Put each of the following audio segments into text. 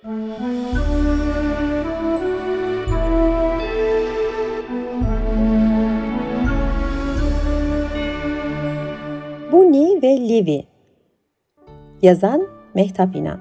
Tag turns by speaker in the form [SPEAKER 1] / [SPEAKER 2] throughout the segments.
[SPEAKER 1] Bunny ve Livy. Yazan Mehtap İnan.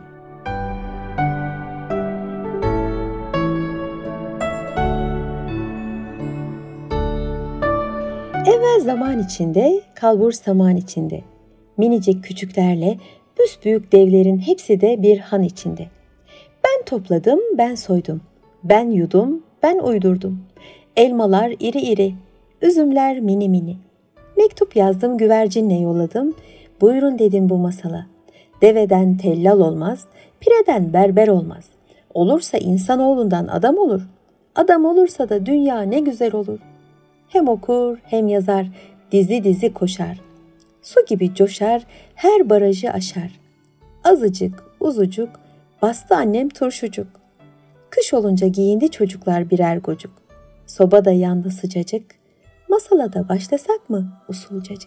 [SPEAKER 1] Evvel zaman içinde, kalbur saman içinde, minicik küçüklerle büsbüyük devlerin hepsi de bir han içinde. Ben topladım, ben soydum, ben yudum, ben uydurdum. Elmalar iri iri, üzümler mini mini. Mektup yazdım, güvercinle yolladım. Buyurun dedim bu masala. Deveden tellal olmaz, pireden berber olmaz. Olursa insanoğlundan adam olur. Adam olursa da dünya ne güzel olur. Hem okur hem yazar, dizi dizi koşar. Su gibi coşar, her barajı aşar. Azıcık, uzucuk, bastı annem turşucuk. Kış olunca giyindi çocuklar birer gocuk. Soba da yandı sıcacık. Masala da başlasak mı usulcacık?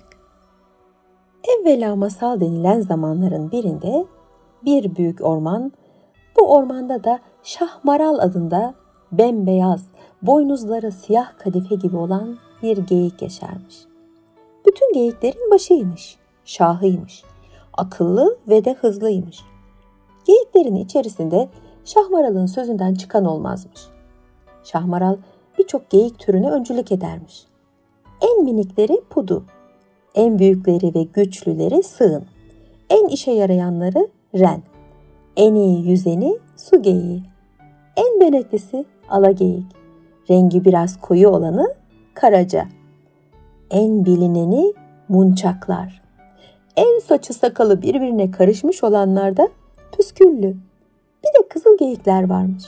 [SPEAKER 1] Evvela masal denilen zamanların birinde bir büyük orman, bu ormanda da Şahmaral adında bembeyaz, boynuzları siyah kadife gibi olan bir geyik yaşarmış. Bütün geyiklerin başıymış, şahıymış, akıllı ve de hızlıymış. Geyiklerin içerisinde Şahmaral'ın sözünden çıkan olmazmış. Şahmaral birçok geyik türüne öncülük edermiş. En minikleri pudu, en büyükleri ve güçlüleri sığın, en işe yarayanları ren, en iyi yüzeni su geyiği, en benetlisi alageyik, rengi biraz koyu olanı karaca, en bilineni munçaklar, en saçı sakalı birbirine karışmış olanlar da püsküllü, bir de kızıl geyikler varmış.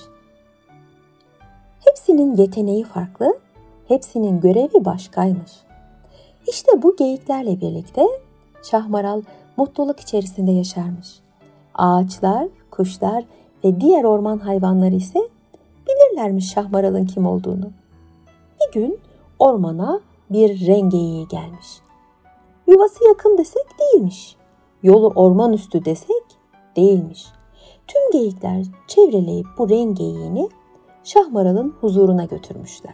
[SPEAKER 1] Hepsinin yeteneği farklı, hepsinin görevi başkaymış. İşte bu geyiklerle birlikte Şahmaral mutluluk içerisinde yaşarmış. Ağaçlar, kuşlar ve diğer orman hayvanları ise bilirlermiş Şahmaral'ın kim olduğunu. Bir gün ormana bir ren geyiği gelmiş. Yuvası yakın desek değilmiş. Yolu orman üstü desek değilmiş. Tüm geyikler çevreleyip bu ren geyiğini Şahmaral'ın huzuruna götürmüşler.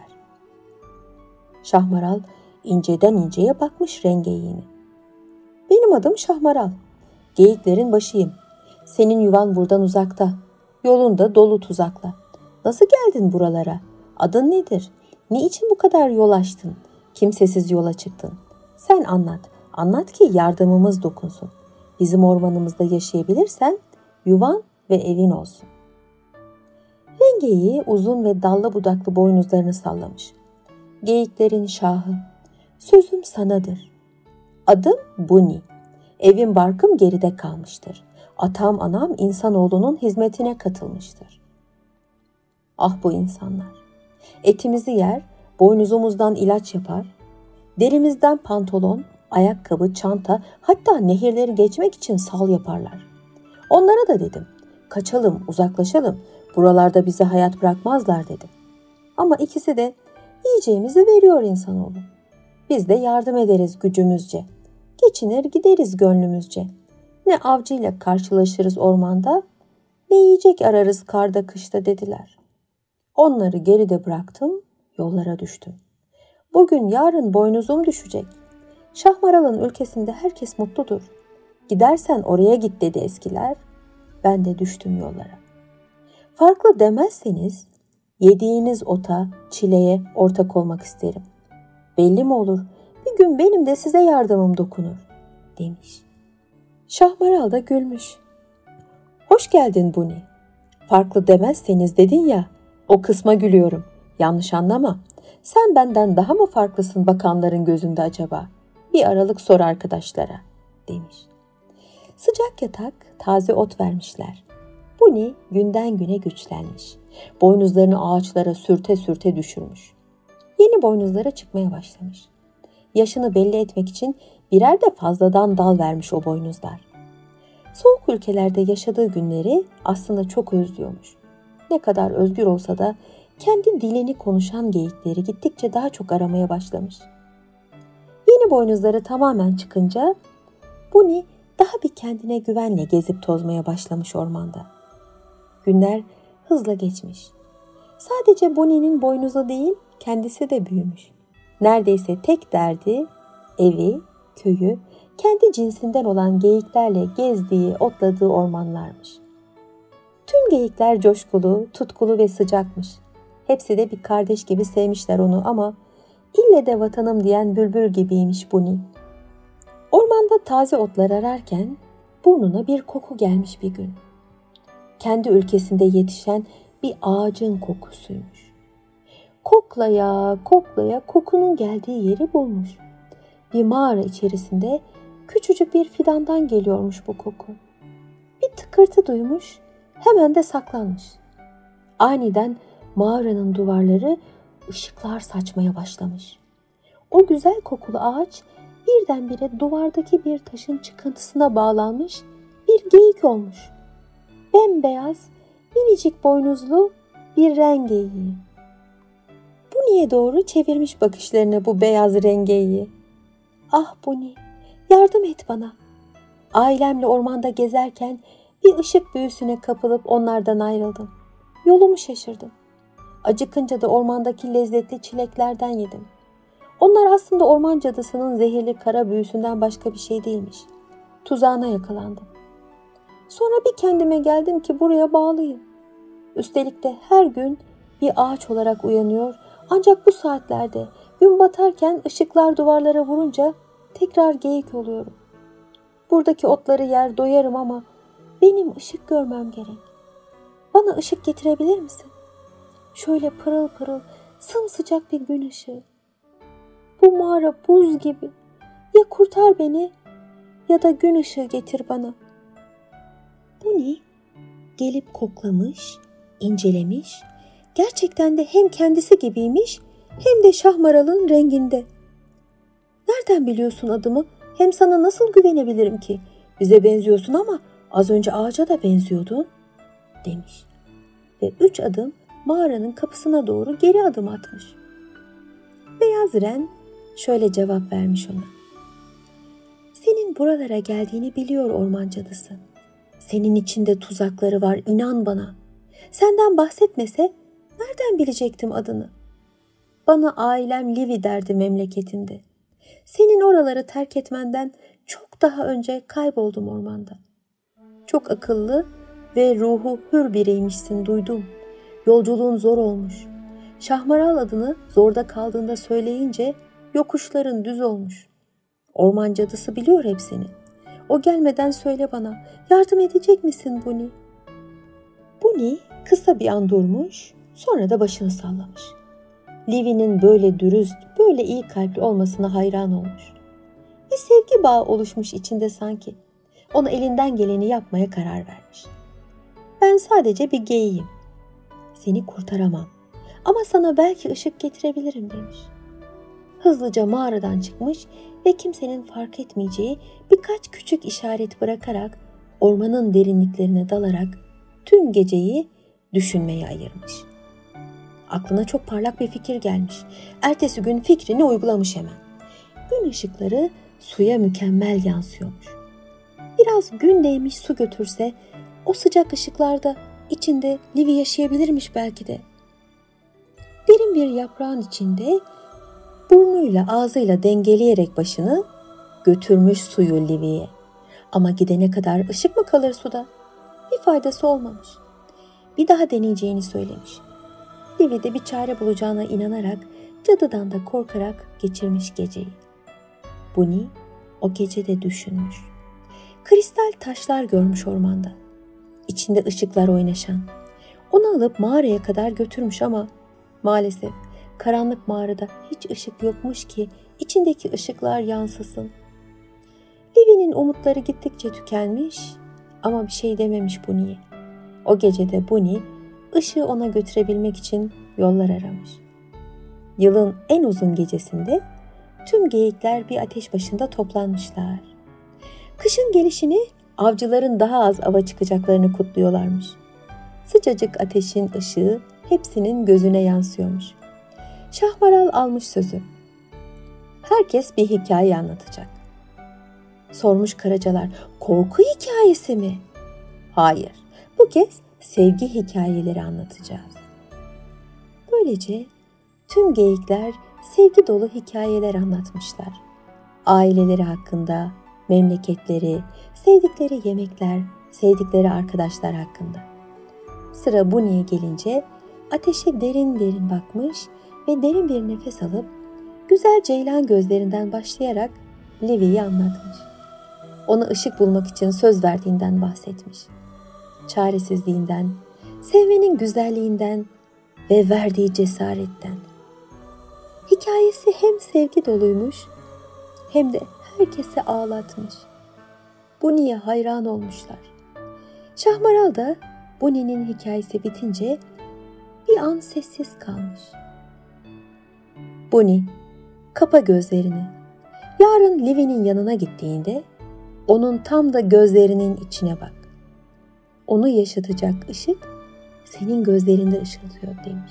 [SPEAKER 1] Şahmaral inceden inceye bakmış ren geyiğine. Benim adım Şahmaral. Geyiklerin başıyım. Senin yuvan buradan uzakta. Yolun da dolu tuzakla. Nasıl geldin buralara? Adın nedir? Niçin bu kadar yol açtın? Kimsesiz yola çıktın? Sen anlat. Anlat ki yardımımız dokunsun. Bizim ormanımızda yaşayabilirsen yuvan ve evin olsun. Ren geyiği uzun ve dallı budaklı boynuzlarını sallamış. Geyiklerin şahı. Sözüm sanadır. Adım Bunny. Evim barkım geride kalmıştır. Atam anam insanoğlunun hizmetine katılmıştır. Ah bu insanlar. Etimizi yer, boynuzumuzdan ilaç yapar, derimizden pantolon, ayakkabı, çanta, hatta nehirleri geçmek için sal yaparlar. Onlara da dedim, kaçalım, uzaklaşalım, buralarda bize hayat bırakmazlar dedim. Ama ikisi de yiyeceğimizi veriyor insanoğlu. Biz de yardım ederiz gücümüzce. Geçinir gideriz gönlümüzce. Ne avcıyla karşılaşırız ormanda, ne yiyecek ararız karda kışta dediler. Onları geride bıraktım, yollara düştüm. Bugün yarın boynuzum düşecek. Şahmaral'ın ülkesinde herkes mutludur. Gidersen oraya git dedi eskiler. Ben de düştüm yollara. Farklı demezseniz yediğiniz ota, çileye ortak olmak isterim. Belli mi olur, bir gün benim de size yardımım dokunur, demiş. Şahmaral da gülmüş. Hoş geldin Bunny. Farklı demezseniz dedin ya, o kısma gülüyorum. Yanlış anlama. Sen benden daha mı farklısın bakanların gözünde acaba? Bir aralık sor arkadaşlara, demiş. Sıcak yatak, taze ot vermişler. Bunny günden güne güçlenmiş. Boynuzlarını ağaçlara sürte sürte düşürmüş. Yeni boynuzlara çıkmaya başlamış. Yaşını belli etmek için birer de fazladan dal vermiş o boynuzlar. Soğuk ülkelerde yaşadığı günleri aslında çok özlüyormuş. Ne kadar özgür olsa da kendi dilini konuşan geyikleri gittikçe daha çok aramaya başlamış. Yeni boynuzları tamamen çıkınca Bunny daha bir kendine güvenle gezip tozmaya başlamış ormanda. Günler hızla geçmiş. Sadece Bonnie'nin boynuzu değil, kendisi de büyümüş. Neredeyse tek derdi evi, köyü, kendi cinsinden olan geyiklerle gezdiği, otladığı ormanlarmış. Tüm geyikler coşkulu, tutkulu ve sıcakmış. Hepsi de bir kardeş gibi sevmişler onu ama ille de vatanım diyen bülbül gibiymiş Bonnie. Ormanda taze otlar ararken burnuna bir koku gelmiş bir gün. Kendi ülkesinde yetişen bir ağacın kokusuymuş. Koklaya koklaya kokunun geldiği yeri bulmuş. Bir mağara içerisinde küçücük bir fidandan geliyormuş bu koku. Bir tıkırtı duymuş, hemen de saklanmış. Aniden mağaranın duvarları ışıklar saçmaya başlamış. O güzel kokulu ağaç birdenbire duvardaki bir taşın çıkıntısına bağlanmış bir geyik olmuş. Bembeyaz, minicik boynuzlu bir ren geyiği. Bonnie'ye doğru çevirmiş bakışlarını bu beyaz rengeyi. Ah Bonnie, yardım et bana. Ailemle ormanda gezerken bir ışık büyüsüne kapılıp onlardan ayrıldım. Yolumu şaşırdım. Acıkınca da ormandaki lezzetli çileklerden yedim. Onlar aslında orman cadısının zehirli kara büyüsünden başka bir şey değilmiş. Tuzağına yakalandım. Sonra bir kendime geldim ki buraya bağlıyım. Üstelik de her gün bir ağaç olarak uyanıyor. Ancak bu saatlerde gün batarken ışıklar duvarlara vurunca tekrar geyik oluyorum. Buradaki otları yer doyarım ama benim ışık görmem gerek. Bana ışık getirebilir misin? Şöyle pırıl pırıl sımsıcak bir gün ışığı. Bu mağara buz gibi. Ya kurtar beni ya da gün ışığı getir bana. Bonnie gelip koklamış, incelemiş. Gerçekten de hem kendisi gibiymiş hem de şahmaralın renginde. Nereden biliyorsun adımı? Hem sana nasıl güvenebilirim ki? Bize benziyorsun ama az önce ağaca da benziyordun, demiş. Ve 3 adım mağaranın kapısına doğru geri adım atmış. Beyaz ren şöyle cevap vermiş ona. Senin buralara geldiğini biliyor orman cadısı. Senin içinde tuzakları var, inan bana. Senden bahsetmese nereden bilecektim adını? Bana ailem Livy derdi memleketinde. Senin oraları terk etmenden çok daha önce kayboldum ormanda. Çok akıllı ve ruhu hür biriymişsin duydum. Yolculuğun zor olmuş. Şahmaral adını zorda kaldığında söyleyince yokuşların düz olmuş. Orman cadısı biliyor hepsini. O gelmeden söyle bana, yardım edecek misin Bonnie? Bonnie kısa bir an durmuş, sonra da başını sallamış. Livy'nin böyle dürüst, böyle iyi kalpli olmasına hayran olmuş. Bir sevgi bağı oluşmuş içinde sanki. Ona elinden geleni yapmaya karar vermiş. Ben sadece bir geyiğim. Seni kurtaramam ama sana belki ışık getirebilirim demiş. Hızlıca mağaradan çıkmış ve kimsenin fark etmeyeceği birkaç küçük işaret bırakarak ormanın derinliklerine dalarak tüm geceyi düşünmeye ayırmış. Aklına çok parlak bir fikir gelmiş. Ertesi gün fikrini uygulamış hemen. Gün ışıkları suya mükemmel yansıyormuş. Biraz gün değmiş su götürse o sıcak ışıklarda içinde Livy yaşayabilirmiş belki de. Derin bir yaprağın içinde burnuyla ağzıyla dengeleyerek başını götürmüş suyu Livy'ye. Ama gidene kadar ışık mı kalır suda? Bir faydası olmamış. Bir daha deneyeceğini söylemiş. Livy de bir çare bulacağına inanarak cadıdan da korkarak geçirmiş geceyi. Bonnie o gece de düşünmüş. Kristal taşlar görmüş ormanda. İçinde ışıklar oynaşan. Onu alıp mağaraya kadar götürmüş ama maalesef karanlık mağarada hiç ışık yokmuş ki içindeki ışıklar yansısın. Livy'nin umutları gittikçe tükenmiş ama bir şey dememiş Bonnie'ye. O gecede Bonnie ışığı ona götürebilmek için yollar aramış. Yılın en uzun gecesinde tüm geyikler bir ateş başında toplanmışlar. Kışın gelişini, avcıların daha az ava çıkacaklarını kutluyorlarmış. Sıcacık ateşin ışığı hepsinin gözüne yansıyormuş. Şahmaral almış sözü. Herkes bir hikaye anlatacak. Sormuş karacalar, korku hikayesi mi? Hayır, bu kez sevgi hikayeleri anlatacağız. Böylece tüm geyikler sevgi dolu hikayeler anlatmışlar. Aileleri hakkında, memleketleri, sevdikleri yemekler, sevdikleri arkadaşlar hakkında. Sıra Bunny'e gelince ateşe derin derin bakmış ve derin bir nefes alıp güzel ceylan gözlerinden başlayarak Livy'yi anlatmış. Ona ışık bulmak için söz verdiğinden bahsetmiş. Çaresizliğinden, sevmenin güzelliğinden ve verdiği cesaretten. Hikayesi hem sevgi doluymuş hem de herkesi ağlatmış. Bunny'ye hayran olmuşlar. Şahmaral da Bunny'nin hikayesi bitince bir an sessiz kalmış. Bunny, kapa gözlerini. Yarın Livy'nin yanına gittiğinde onun tam da gözlerinin içine bak. Onu yaşatacak ışık senin gözlerinde ışıldıyor demiş.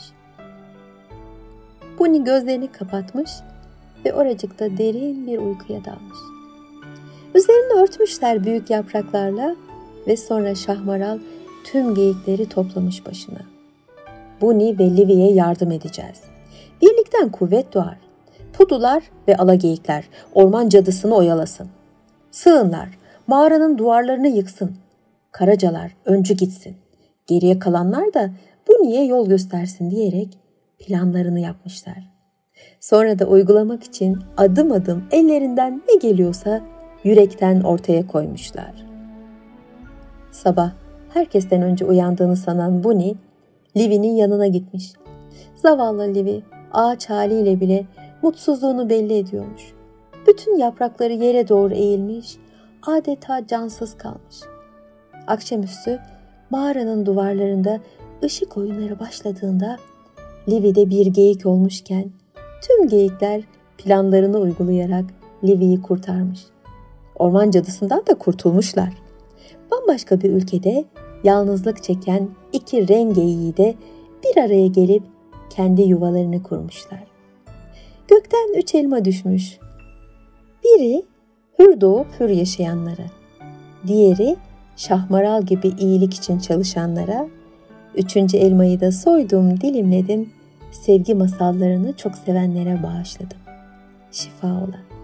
[SPEAKER 1] Bunny gözlerini kapatmış ve oracıkta derin bir uykuya dalmış. Üzerini örtmüşler büyük yapraklarla ve sonra Şahmaral tüm geyikleri toplamış başına. Bunny ve Livy'ye yardım edeceğiz. Birlikten kuvvet doğar. Pudular ve alageyikler orman cadısını oyalasın. Sığınlar mağaranın duvarlarını yıksın. Karacalar öncü gitsin. Geriye kalanlar da Bunny'ye yol göstersin diyerek planlarını yapmışlar. Sonra da uygulamak için adım adım ellerinden ne geliyorsa yürekten ortaya koymuşlar. Sabah herkesten önce uyandığını sanan Bunny, Livy'nin yanına gitmiş. Zavallı Livy ağaç haliyle bile mutsuzluğunu belli ediyormuş. Bütün yaprakları yere doğru eğilmiş, adeta cansız kalmış. Akşamüstü mağaranın duvarlarında ışık oyunları başladığında Livy de bir geyik olmuşken tüm geyikler planlarını uygulayarak Livy'yi kurtarmış. Orman cadısından da kurtulmuşlar. Bambaşka bir ülkede yalnızlık çeken iki ren geyiği de bir araya gelip kendi yuvalarını kurmuşlar. Gökten 3 elma düşmüş. Biri hür doğup hür yaşayanlara, diğeri Şahmaral gibi iyilik için çalışanlara, 3. elmayı da soydum, dilimledim, sevgi masallarını çok sevenlere bağışladım. Şifa ola.